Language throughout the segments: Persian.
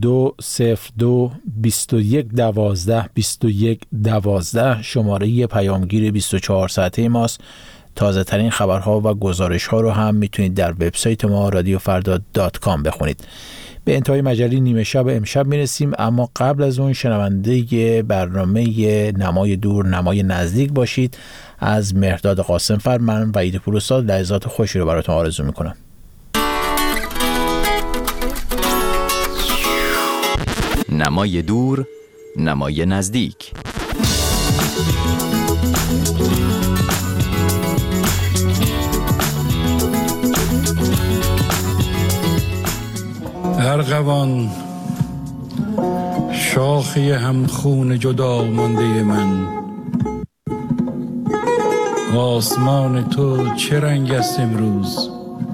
202-2112 شماره پیامگیر 24 ساعته ماست. تازه ترین خبرها و گزارش ها رو هم میتونید در وبسایت ما radiofrda.com بخونید. به انتهای مجله نیمه شب امشب میرسیم، اما قبل از اون شنونده برنامه نمای دور نمای نزدیک باشید. از مهرداد قاسمفر من وحید پوراستاد لحظات خوشی رو براتون آرزو میکنم. نمای دور نمای نزدیک. ارغوان شاخی همخون جدا مانده من، آسمان تو چه رنگ است امروز؟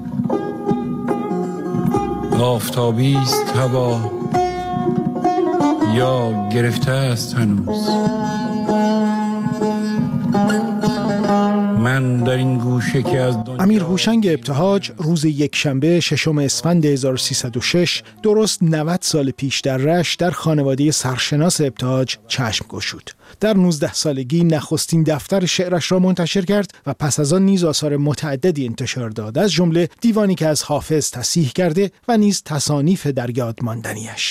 آفتابی است هوا یا گرفته است هنوز؟ من در این گوشه که از امیر هوشنگ ابتهاج روز یکشنبه 6 اسفند 1306 درست 90 سال پیش در رشت در خانواده سرشناس ابتهاج چشم گشود. در 19 سالگی نخستین دفتر شعرش را منتشر کرد و پس از آن نیز آثار متعددی انتشار داد، از جمله دیوانی که از حافظ تصحیح کرده و نیز تصانیف در یاد ماندنیش.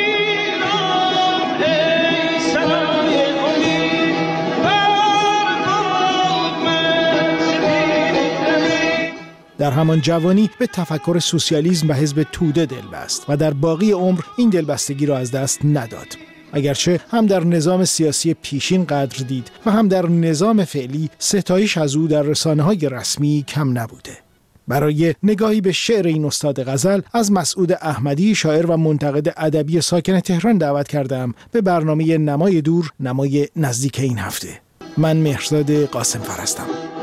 در همان جوانی به تفکر سوسیالیسم و حزب توده دل بست و در باقی عمر این دلبستگی را از دست نداد. اگرچه هم در نظام سیاسی پیشین قدر دید و هم در نظام فعلی ستایش از او در رسانه‌های رسمی کم نبوده. برای نگاهی به شعر این استاد غزل از مسعود احمدی شاعر و منتقد ادبی ساکن تهران دعوت کردم به برنامه نمای دور نمای نزدیک این هفته. من مهرداد قاسمفر هستم.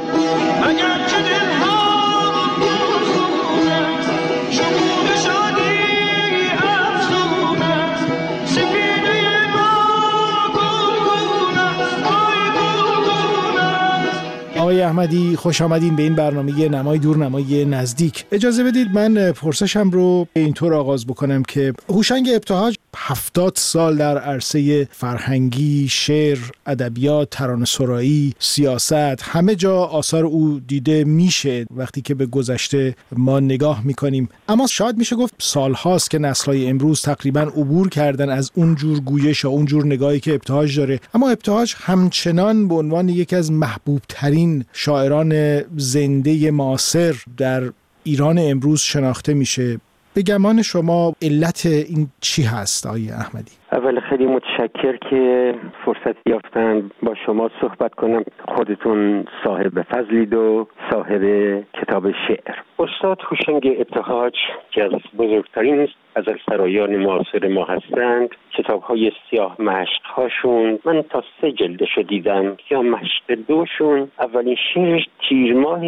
آقای احمدی خوش آمدین به این برنامه نمای دور نمای نزدیک. اجازه بدید من پرسشم رو اینطور آغاز بکنم که هوشنگ ابتهاج 70 سال در عرصه فرهنگی، شعر، ادبیات، ترانه‌سرایی، سیاست، همه جا آثار او دیده میشه وقتی که به گذشته ما نگاه میکنیم. اما شاید میشه گفت سالهاست که نسل‌های امروز تقریباً عبور کردن از اون جور گویش و اون جور نگاهی که ابتهاج داره، اما ابتهاج همچنان به عنوان یکی از محبوب ترین شاعران زنده معاصر در ایران امروز شناخته میشه. به گمان شما علت این چی هست آقای احمدی؟ اول خیلی متشکر که فرصت یافتن با شما صحبت کنم. خودتون صاحب فضلید و صاحب کتاب شعر. استاد هوشنگ ابتهاج که از بزرگترین غزلسرایان معاصر ما هستند، کتاب‌های سیاه مشق‌هاشون من تا 3 جلدشو دیدم. یا مشق 2شون اولین شعرش تیر ماه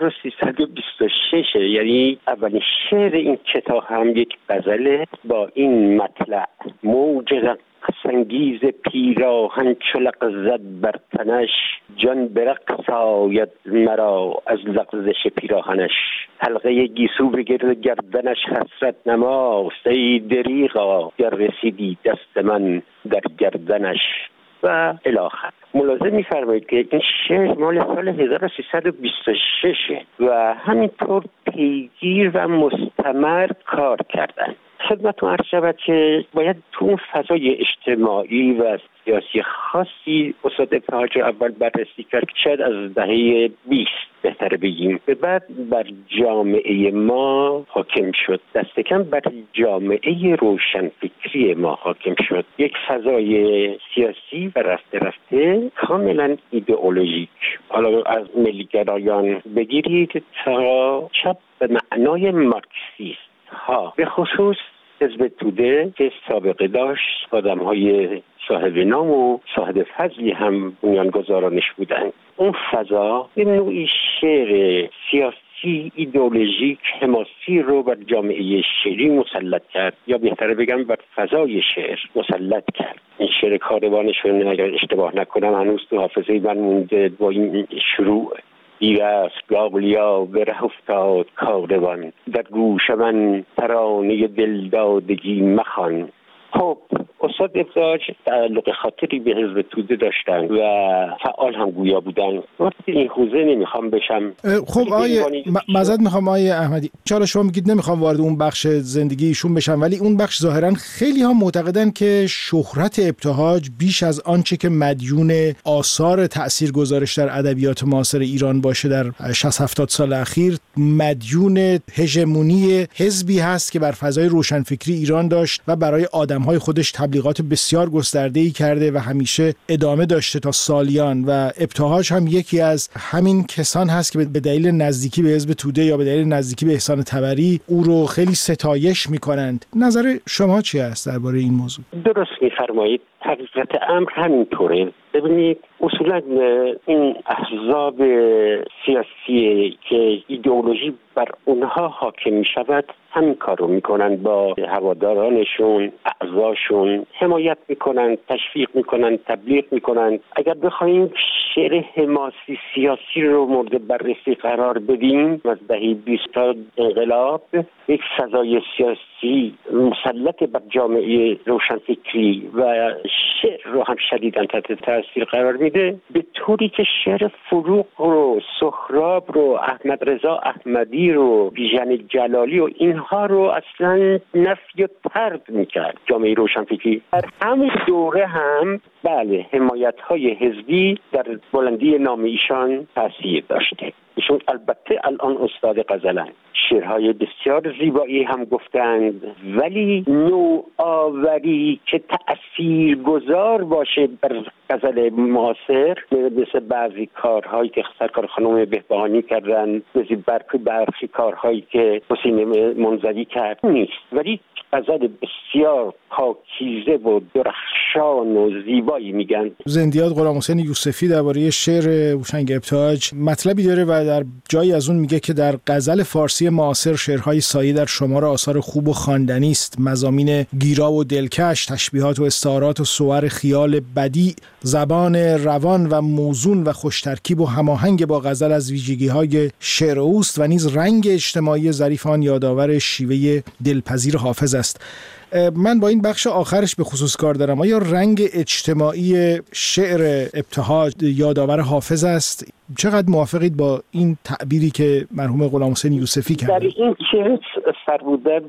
1326، یعنی اولین شعر این کتاب هم یک غزله با این مطلع: موج سنگیز پیراهن چلق زد بر تنش، جان برقص آید مرا از لغزش پیراهنش، حلقه گیسو به گرد گردنش حسرت نماست، ای دریغا گر رسیدی دست من در گردنش و الاخر. ملاحظه می‌فرمایید که این شعر مال سال 1326 و همینطور پیگیر و مستمر کار کردن. خدمتتون عرض شود که باید تو اون فضای اجتماعی و سیاسی خاصی استاد ابتهاج رو اول بررسی کرد که شاید از دهه 20 بهتره بگیم، به بعد بر جامعه ما حاکم شد، دست کم بر جامعه روشنفکری ما حاکم شد. یک فضای سیاسی و رفته رفته کاملا ایدئولوژیک، حالا از ملیگرایان بگیرید تا چپ به معنای مارکسیست ها، به خصوص حزب توده که سابقه داشت، آدم‌های صاحب نام و صاحب فضلی هم بنیانگذارانش بودند. اون فضا به نوعی شعر سیاسی ایدئولوژیک حماسی رو بر جامعه شعری مسلط کرد، یا بهتره بگم بر فضای شعر مسلط کرد. این شعر کاروانشون اگر اشتباه نکنم هنوز تو حافظه من مونده با این شروع: دیر است گاولیا به ره افتاد کاروان، در گوش من ترانه دلدادگی مخوان، خب استاد ابتهاج تعلق خاطری به حزب توده داشتن و فعال هم گویا بودن. وقتی این حوزه نمیخوام بشم. خب آقای معذرت میخوام آقای احمدی، چرا شما میگید نمیخوام وارد اون بخش زندگی ایشون بشم، ولی اون بخش ظاهرا خیلی ها معتقدن که شهرت ابتهاج بیش از آنچه که مدیون آثار تاثیرگذارش در ادبیات معاصر ایران باشه در 60-70 سال اخیر، مدیون هژمونی حزبی هست که بر فضای روشنفکری ایران داشت و برای آدم‌های خودش تبلیغات بسیار گسترده‌ای کرده و همیشه ادامه داشته تا سالیان، و ابتهاج هم یکی از همین کسان هست که به دلیل نزدیکی به حزب توده یا به دلیل نزدیکی به احسان طبری او رو خیلی ستایش می‌کنند. نظر شما چی است درباره این موضوع؟ درست می‌فرمایید. حقیقت امر همینطوره. ببینید اصولا این احزاب سیاسی که ایدئولوژی بر اونها حاکم می شود همین کار رو میکنن، با هوادارانشون، اعضاشون حمایت میکنن، تشویق میکنن، تبلیغ میکنن. اگر بخوایم شعر حماسی سیاسی رو مورد بررسی قرار بدیم، از دهه 20 تا انقلاب یک فضای سیاسی مسلط بر جامعه روشنفکری و شعر رو هم شدیداً تحت تاثیر قرار میده، به طوری که شعر فروغ رو، سهراب رو، احمد رضا احمدی رو، بیژن جلالی و اینها رو اصلا نفی و طرد میکرد جامعه روشنفکری. در همین دوره هم بله حمایت‌های حزبی در بلندی نام ایشان تاثیر داشته. ایشون البته الان استاد غزلن، شعرهای بسیار زیبایی هم گفتند، ولی نوآوری که تأثیرگذار باشه بر غزل معاصر مثل بعضی کارهایی که سرکار خانم بهبهانی کردن، مثل برخی کارهایی که حسین منزوی کرد نیست، ولی غزل بسیار پاکیزه و درخشان و زیبایی میگن. زندیات غلامحسین یوسفی درباره شعر هوشنگ ابتهاج مطلبی داره و در جایی از اون میگه که در غزل فارسی معاصر شعرهای سایه در شمار آثار خوب و خواندنی است، مضامین گیرا و دلکش، تشبیهات و استعارات و صور خیال بدیع، زبان روان و موزون و خوش ترکیب و هماهنگ با غزل از ویژگی‌های شعر اوست و نیز رنگ اجتماعی ظریف آن یادآور شیوه دلپذیر حافظ است. من با این بخش آخرش به خصوص کار دارم. آیا رنگ اجتماعی شعر ابتهاج یادآور حافظ است؟ چقدر موافقید با این تعبیری که مرحوم غلامحسین یوسفی کرد؟ در این که فرمودند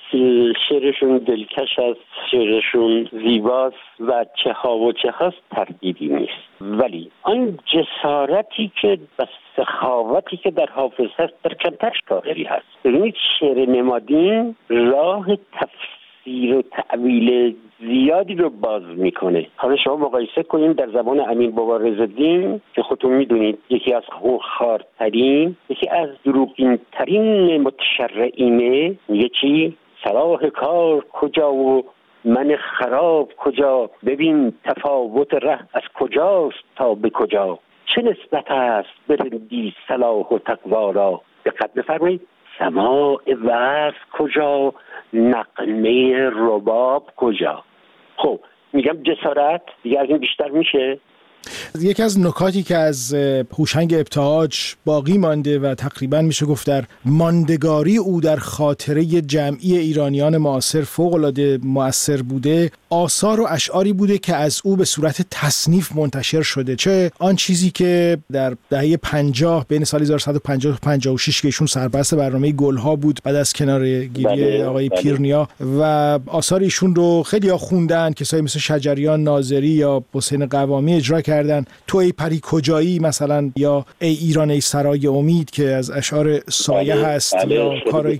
شعرشون دلکش است، شعرشون زیباست و چه ها و چه هاست تردیدی نیست، ولی آن جسارتی که و سخاوتی که در حافظ هست در کمتر شاعری هست. ببینید شعر نمادین راه تفسیر و تعویل زیادی رو باز میکنه. حالا شما مقایسه کنید در زبان امین بابا رضاالدین که خودتون میدونید یکی از خونخوارترین، یکی از دروغین ترین متشرعینه، میگه چی؟ صلاح کار کجا و من خراب کجا، ببین تفاوت ره از کجاست تا به کجا، چه نسبت است برندی صلاح و تقوا را، دقت بفرمایید، سماع وصف کجا، نغمه رباب کجا. خب میگم جسارت دیگه از این بیشتر میشه؟ یکی از نکاتی که از هوشنگ ابتهاج باقی مانده و تقریبا میشه گفت در ماندگاری او در خاطره جمعی ایرانیان معاصر فوق‌العاده مؤثر بوده، آثار و اشعاری بوده که از او به صورت تصنیف منتشر شده. چه آن چیزی که در دهه 50 بین سال 1150 و 56 که ایشون سرپرست برنامه گلها بود بعد از کناره‌گیری آقای پیرنیا، و آثار ایشون رو خیلی‌ها خوندن، کسایی مثل شجریان ناظری یا حسین قوامی اجرا کردن. تو ای پری کجایی مثلا، یا ای ایران ای سرای امید که از اشعار سایه هست، یا کاری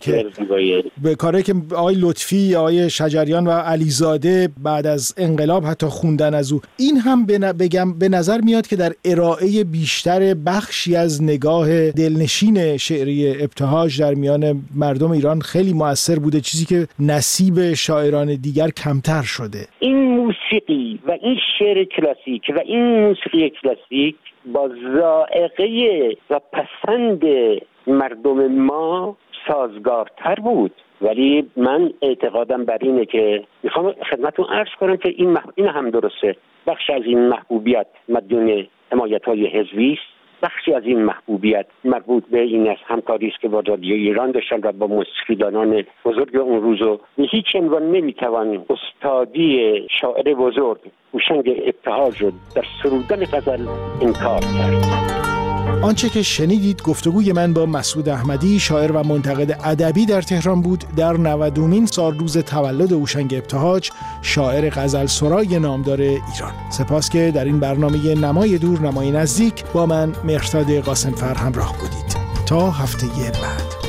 که آقای لطفی، آقای شجریان و علیزاده بعد از انقلاب حتی خوندن از او. این هم به نظر میاد که در ارائه بیشتر بخشی از نگاه دلنشین شعری ابتهاج در میان مردم ایران خیلی مؤثر بوده، چیزی که نصیب شاعران دیگر کمتر شده. این موسیقی و این شعر کلاسیک و این موسیقی کلاسیک با ذائقه و پسند مردم ما سازگارتر بود، ولی من اعتقادم بر اینه که میخوام خدمتتون عرض کنم که این هم درسته، بخش از این محبوبیت مدیون حمایت‌های حزبی است، بخشی از این محبوبیت مربوط به این است همکاری است که با رادیو ایران داشتن و با موسیقیدانان بزرگ اون روز و به هیچ عنوان نمیتوان استادی شاعر بزرگ هوشنگ ابتهاج رو در سرودن غزل انکار کرد. آنچه که شنیدید گفتگوی من با مسعود احمدی، شاعر و منتقد ادبی در تهران بود در 90مین سالروز تولد هوشنگ ابتهاج، شاعر غزل سرای نامدار ایران. سپاس که در این برنامه نمای دور نمای نزدیک با من مهرداد قاسمفر همراه بودید. تا هفته بعد.